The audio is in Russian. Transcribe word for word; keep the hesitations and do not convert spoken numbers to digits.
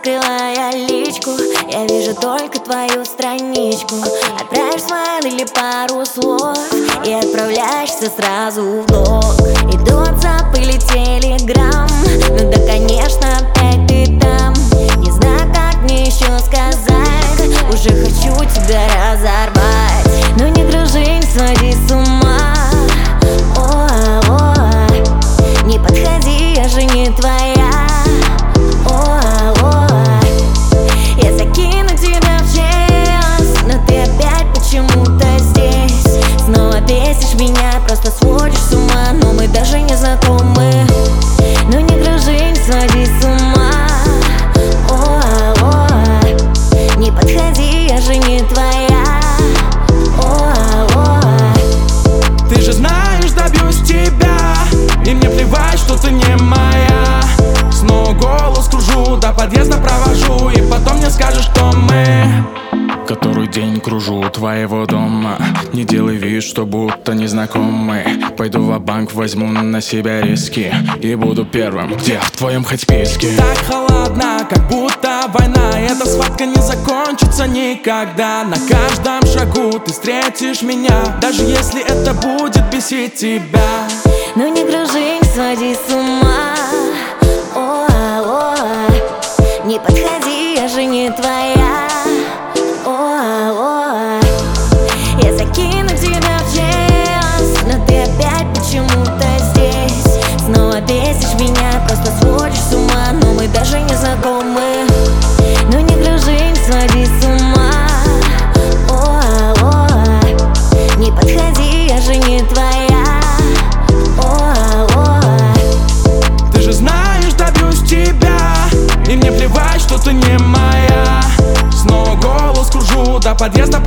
открывая личку, я вижу только твою страничку. Отправишь смайл или пару слов и отправляешься сразу в блог. Иду WhatsApp или Telegram, ну да, конечно, опять ты там. Не знаю, как мне еще сказать, уже хочу тебя разорвать. Ну не дружи, не своди с ума. О-о-о, не подходи, я же не твоя. Просто сводишь с ума, но мы даже не знакомы. Ну не дружи, не своди с ума. О-о-о, не подходи, я же не твоя. О-о-о. Ты же знаешь, добьюсь тебя, и мне плевать, что ты не моя. Снова голос кружу, до подъезда провожу, и потом мне скажешь, что мы. Который день кружу у твоего дома. Не делай вид, что будто незнакомы. Пойду ва-банк, возьму на себя риски и буду первым, где в твоем хоть списке. Так холодно, как будто война, и эта схватка не закончится никогда. На каждом шагу ты встретишь меня, даже если это будет бесить тебя. Ну не дружи, не своди с ума. О-о-о, не подходи, я же не твоя. О-о-о, я закину тебя в час, но ты опять почему-то здесь. Снова бесишь меня, просто сводишь с ума, но мы даже не знакомы. Ну не дружи, не своди с ума. О-о-о, не подходи, я же не твоя. О-о-о. Ты же знаешь, добьюсь тебя, и мне плевать, что ты не моя. Снова голос кружу, до подъезда